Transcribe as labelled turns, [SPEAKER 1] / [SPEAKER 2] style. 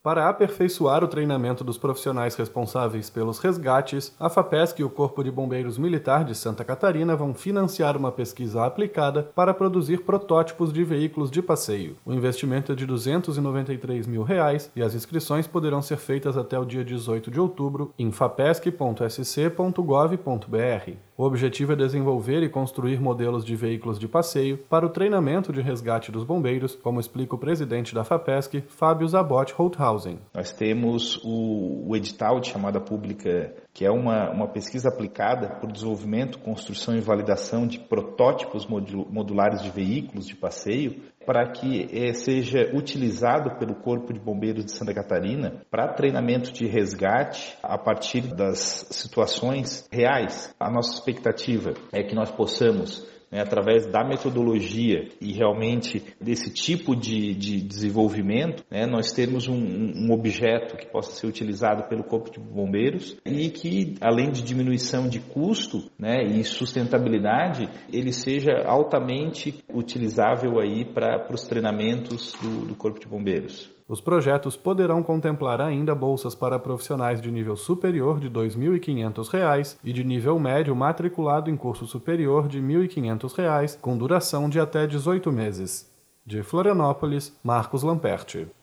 [SPEAKER 1] Para aperfeiçoar o treinamento dos profissionais responsáveis pelos resgates, a FAPESC e o Corpo de Bombeiros Militar de Santa Catarina vão financiar uma pesquisa aplicada para produzir protótipos de veículos de passeio. O investimento é de R$ 293 mil e as inscrições poderão ser feitas até o dia 18 de outubro em fapesc.sc.gov.br. O objetivo é desenvolver e construir modelos de veículos de passeio para o treinamento de resgate dos bombeiros, como explica o presidente da FAPESC, Fábio Zabot Holthausen.
[SPEAKER 2] Nós temos o edital de chamada pública, que é uma pesquisa aplicada por desenvolvimento, construção e validação de protótipos modulares de veículos de passeio, para que seja utilizado pelo Corpo de Bombeiros de Santa Catarina para treinamento de resgate a partir das situações reais. A nossa expectativa é que nós possamos, através da metodologia e realmente desse tipo de desenvolvimento, nós termos um objeto que possa ser utilizado pelo Corpo de Bombeiros e que, além de diminuição de custo e sustentabilidade, ele seja altamente utilizável aí para os treinamentos do Corpo de Bombeiros.
[SPEAKER 1] Os projetos poderão contemplar ainda bolsas para profissionais de nível superior de R$ 2.500 e de nível médio matriculado em curso superior de R$ 1.500, com duração de até 18 meses. De Florianópolis, Marcos Lamperti.